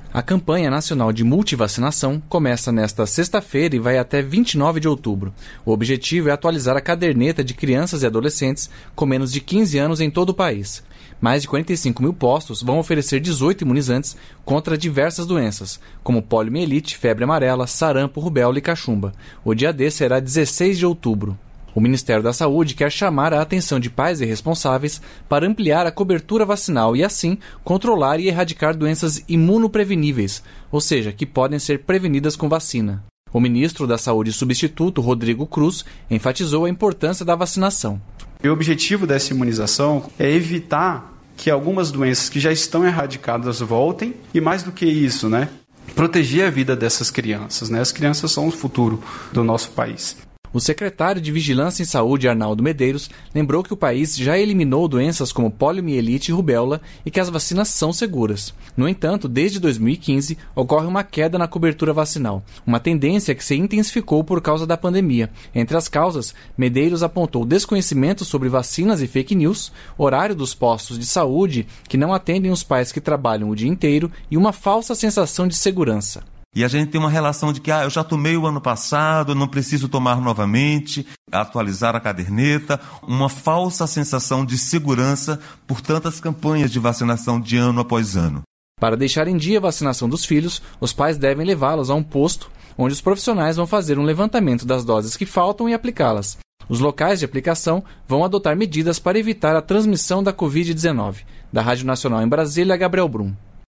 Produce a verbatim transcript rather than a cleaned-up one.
A campanha nacional de multivacinação começa nesta sexta-feira e vai até vinte e nove de outubro. O objetivo é atualizar a caderneta de crianças e adolescentes com menos de quinze anos em todo o país. Mais de quarenta e cinco mil postos vão oferecer dezoito imunizantes contra diversas doenças, como poliomielite, febre amarela, sarampo, rubéola e cachumba. O dia D será dezesseis de outubro. O Ministério da Saúde quer chamar a atenção de pais e responsáveis para ampliar a cobertura vacinal e, assim, controlar e erradicar doenças imunopreveníveis, ou seja, que podem ser prevenidas com vacina. O ministro da Saúde substituto, Rodrigo Cruz, enfatizou a importância da vacinação. O objetivo dessa imunização é evitar que algumas doenças que já estão erradicadas voltem e, mais do que isso, né, proteger a vida dessas crianças. Né? As crianças são o futuro do nosso país. O secretário de Vigilância em Saúde, Arnaldo Medeiros, lembrou que o país já eliminou doenças como poliomielite e rubéola e que as vacinas são seguras. No entanto, desde dois mil e quinze, ocorre uma queda na cobertura vacinal, uma tendência que se intensificou por causa da pandemia. Entre as causas, Medeiros apontou desconhecimento sobre vacinas e fake news, horário dos postos de saúde que não atendem os pais que trabalham o dia inteiro e uma falsa sensação de segurança. E a gente tem uma relação de que ah, eu já tomei o ano passado, não preciso tomar novamente, atualizar a caderneta, uma falsa sensação de segurança por tantas campanhas de vacinação de ano após ano. Para deixar em dia a vacinação dos filhos, os pais devem levá-los a um posto onde os profissionais vão fazer um levantamento das doses que faltam e aplicá-las. Os locais de aplicação vão adotar medidas para evitar a transmissão da covid dezenove. Da Rádio Nacional em Brasília, Gabriel Brum.